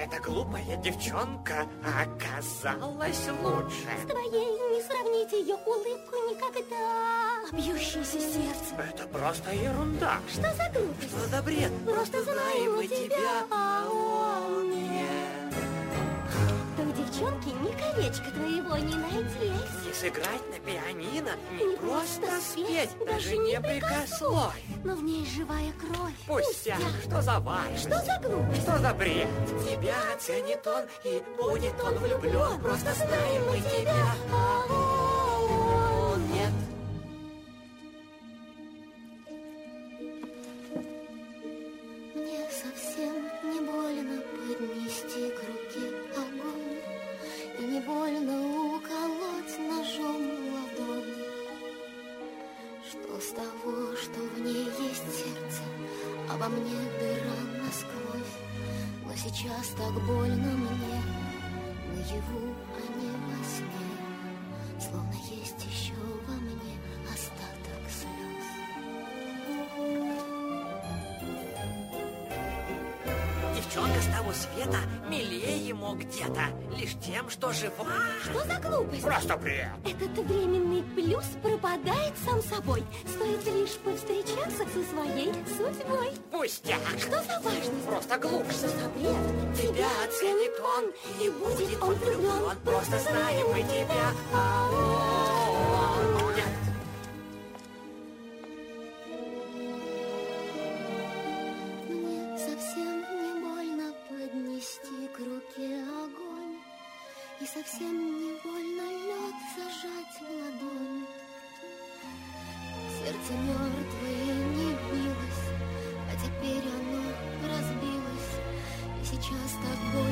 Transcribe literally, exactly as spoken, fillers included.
эта глупая девчонка оказалась лучше. С твоей не сравнить ее улыбку никогда. А бьющееся сердце — это просто ерунда. Что за глупость? Что за бред? Просто знаем мы тебя, а он нет. Той девчонке ни колечка твоего не надеть. Не сыграть на пианино, не, не просто, просто спеть, спеть, даже не прикословь. Но в ней живая кровь. Пустяк, что за важность? Что за глупость? Что за бред? Тебя оценит он, и будет он влюблен. Просто знаем мы тебя, а он нет. Мне совсем не больно поднести к руке огонь, и не больно уколоть ножом ладонь. Что с того, что в ней есть сердце, а во мне дыра насквозь? Но сейчас так больно мне, наяву, а не во сне, словно есть еще во мне остаток слез. Девчонка с того света милее ему где-то, лишь тем, что жива. Что за глупость? Просто бред. Этот временный плюс пропадает сам собой. Стоит лишь повстречаться со своей судьбой. Пустяк. Что за важность? Просто глупость. Что за бред? Тебя оценит он, и будет он влюблен. Просто знаем мы тебя, а он нет. Мне совсем не больно поднести к руке огонь, и совсем не больно лед зажать в ладонь. Сердце мертвое не билось, а теперь оно разбилось, и сейчас так больно.